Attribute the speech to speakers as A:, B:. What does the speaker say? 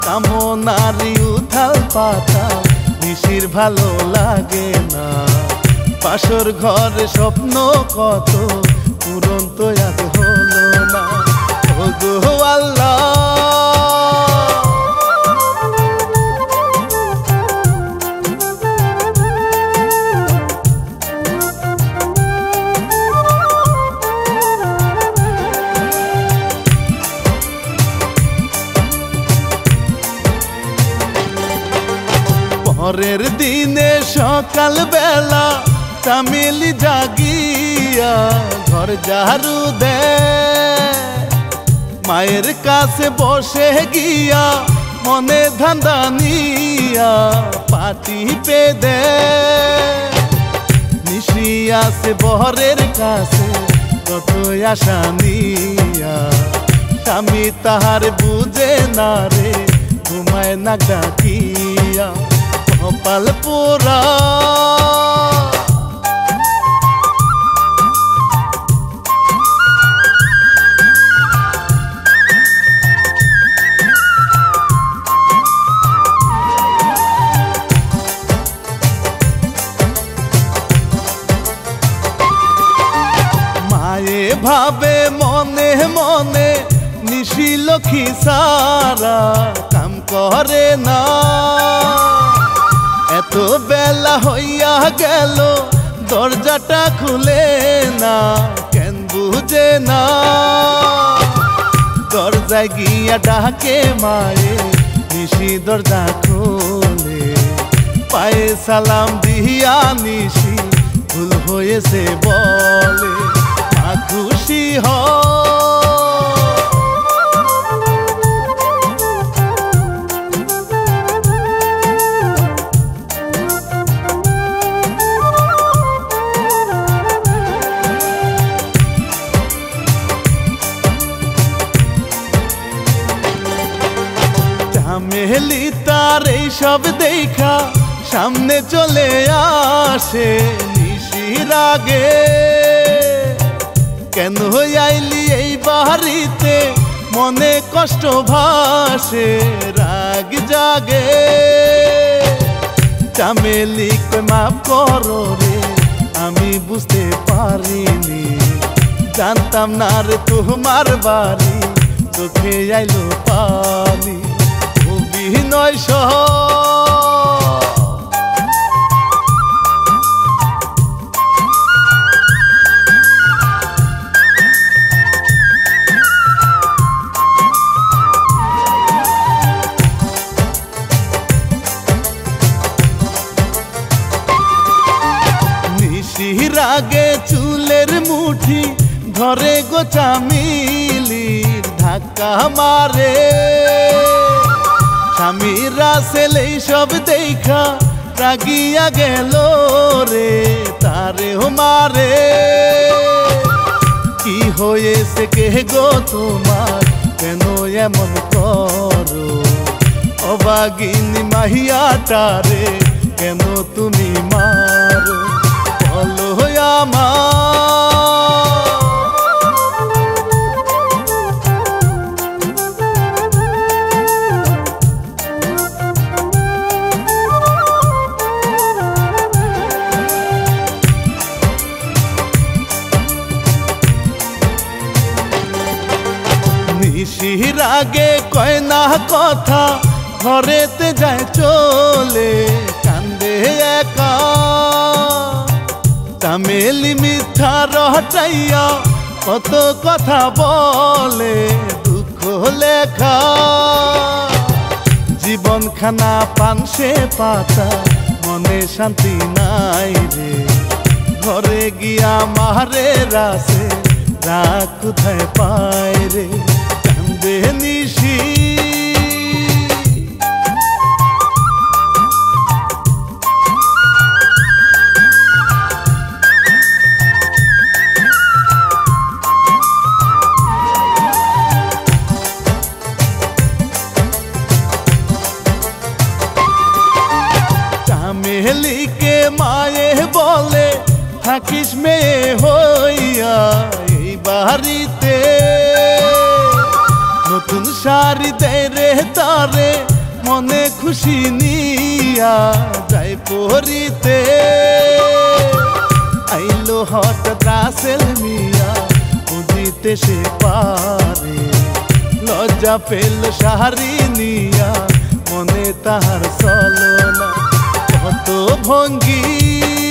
A: কামনারি উথাল পাতাল নিশির ভালো লাগে না। পাশর ঘরে স্বপ্ন কত পূরণ তো আজ হলো না। ওগো আল্লাহ পরের দিনে সকাল বেলা চামেলি জাগিয়া ঘর ঝাড়ু দে, মায়ের কাছে বসে গিয়া মনে ধান্দা নিয়া পাটি পে দে। নিশি আসে বহরের কাছে কত আশা নিয়া, স্বামী তাহার বুঝে না রে ঘুমায় না ডাকিয়া। কপাল পোড়া মায়ে ভাবে মনে মনে নিশি লক্ষ্মী সারা কাম করে না। এত বেলা হইয়া গেল দরজাটা খুলে না, কেন বুঝে না। দরজায় গিয়া ডাকে মায়ে, নিশি দরজা খোলে। পায়ে সালাম দিয়া নিশি ভুল হয়েছে বলে, মা খুশি হয়। চামেলি তার এই সব দেখা সামনে চলে আসে নিশির আগে। কেন আইলি এই বাড়িতে মনে কষ্ট ভাসে রাগ জাগে। চামেলি কই মাফ করো রে আমি বুঝতে পারিনি, জানতাম না রে তোমার বাড়ি চোখে আইলো পানি। অভিনয় সহ নিশির আগে চুলের মুঠি ধরে গো চামেলির ধাক্কা মারে। স্বামীরা ছেলে সব দেখা রাগিয়া গেল রে তারেও মারে। কি হয়েছে কে গো তোমার, কেন এমন করো? অবাগিনী মাহিয়াটারে কেন তুমি মারো? বলো আমার নিশির আগে কয় না কথা, ঘরেতে যায় চলে কান্দে একা। চামেলি মিথ্যা রটাইয়া কত কথা বলে দুঃখ লেখা। জীবন খানা পানসে পাতা মনে শান্তি নাই রে, ঘরে গিয়া মারে রাসে রাগ কোথায় পায় রে। কান্দে নিশি চামেলিকে মায়ে বলে থাকিস মেয়ে হইয়া এই বাড়িতে। নতুন শাড়ি দেয় রে তারে মনে খুশি নিয়া যাই পরিতে আইলো হঠাৎ রাসেল মিয়া বুঝিতে সে পারে লজ্জা পেল শাড়ি নিয়া মনে তাহার চলো না কত ভঙ্গি